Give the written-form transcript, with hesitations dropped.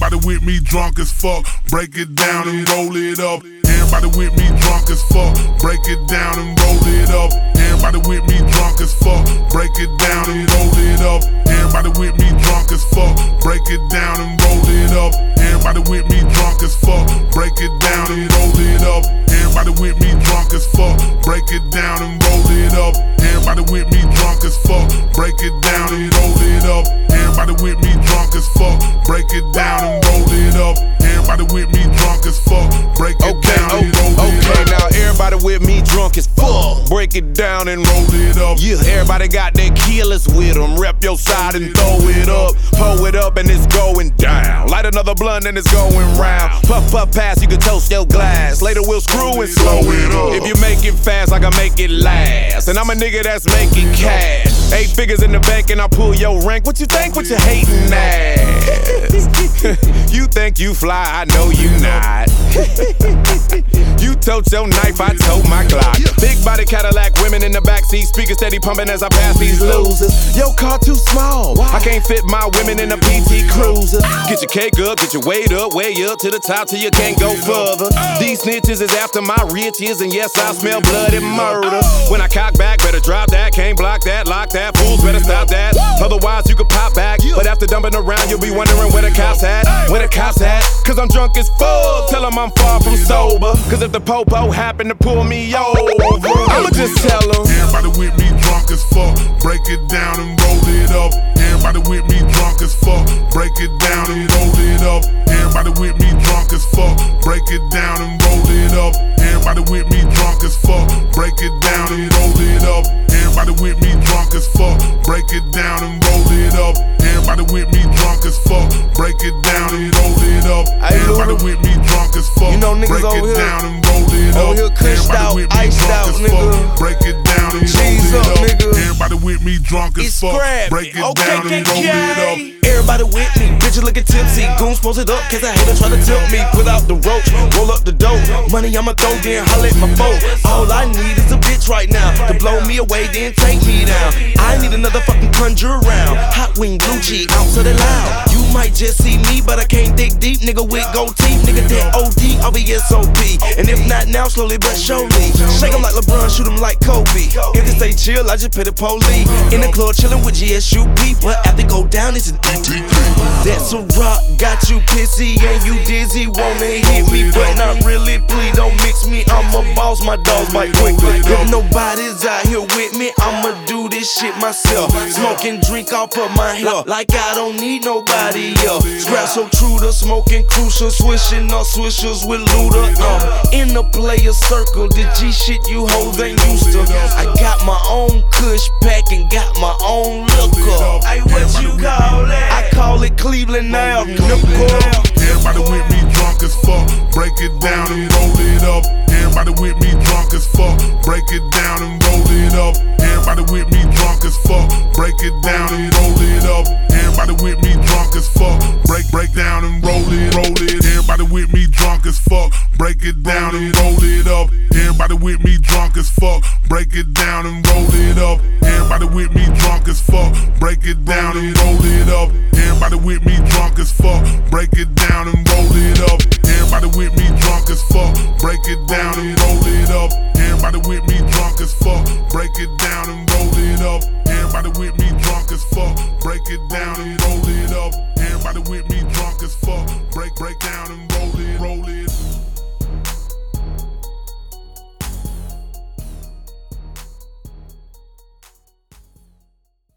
Everybody with me drunk as fuck. Break it down and roll it up. Everybody with me drunk as fuck. Break it down and roll it up. Everybody with me drunk as fuck. Break it down and roll it up. Everybody with me drunk as fuck. Break it down and roll it up. Everybody with me drunk as fuck. Break it down and roll it up. Everybody with me drunk as fuck. Break it down and roll it up. Everybody with me drunk as fuck. Break it down and roll it up. Everybody with me drunk as fuck. Break it down and roll it up. Everybody with me drunk as fuck. Break it down and roll it up. Okay, now everybody with me drunk as fuck. Break it down and roll it up. Yeah, everybody got their killers with them. Rep your side and throw it up. Pull it up and it's going down. Light another blunt and it's going round. Puff, puff, pass, you can toast your glass. Later we'll screw and slow it up. If you make it fast, I can make it last. And I'm a nigga that's making cash. 8 figures in the bank and I pull your rank. What you think? What you hating ass? You think you fly, I know you not. You tote your knife, I tote my Glock. Big body Cadillac, women in the backseat, speakers steady pumping as I pass these losers. Your car too small, I can't fit my women in a PT Cruiser. Get your cake up, get your weight up, way up to the top till you can't go further. These snitches is after my riches, and yes, I smell blood and murder. When I cock back, better drop that, can't block that, lock that, fools better stop that. Otherwise you could pop back, but after dumping around you'll be wondering where the cops at. Where the cops at? Cause I'm drunk as fuck, tell them I'm far from sober. Cause if the popo happen to pull me over, I'ma just tell them. Everybody with me drunk as fuck. Break it down and roll it up. Everybody with me drunk as fuck. Break it down and roll it up. Everybody with me drunk as fuck. Break it down and roll it up. Everybody with me drunk as fuck. Break it down and roll it up. Everybody with me drunk as fuck. Break it down and roll it up. Everybody with me drunk as fuck. Break it down and roll it up. Everybody with me drunk as fuck. You know niggas break over it here, down and roll it up. over here cushed out, iced out, nigga. Break it down and Cheese roll up, it up. nigga. Everybody with me drunk as It's fuck. scrappy. Break it Okay, down and roll it up. Everybody with me, bitches looking tipsy. Goons post it up, cause I hate to try to tilt me. Put out the roach, roll up the dope. Money I'ma throw, then holla at my foe. All I need is a bitch right now to blow me away, then take me down. I need another fucking conjure around. Hot wing, blue cheese, out so they loud. You might just see me, but I can't dig deep. Nigga with gold teeth, nigga that OD, I'll be SOP. And if not now, slowly but surely. Shake 'em like LeBron, shoot 'em like Kobe. If they stay chill, I just pay the police. In the club chillin' with GSUP, but after go down, it's an ETP. That's a rock, got you pissy and you dizzy. Wanna hit me, but not really. Please don't mix me. I'm a boss, my dogs bite quickly. If nobody's out here with me, I'ma do this shit myself. Smoking drink off of my hair, like I don't need nobody else. Scrap so true to smoking crucial, swishing up swishers with Luda. In the player circle, the G shit you hoes ain't used to. I got my own kush pack and got my own liquor. Hey, what you call that? I call it Cleveland now. Everybody with me drunk as fuck. Break it down and roll it up. Everybody with me drunk as fuck. Break it down and roll it up. Everybody with me drunk as fuck. Break it down and roll it up. Everybody with me drunk as fuck. Break down and roll it, roll it. Everybody with me drunk as fuck. Break it down and roll it up. Everybody with me drunk as fuck. Break it down and roll it up. Everybody with me drunk as fuck. Break it down and roll it up. Everybody with me drunk as fuck.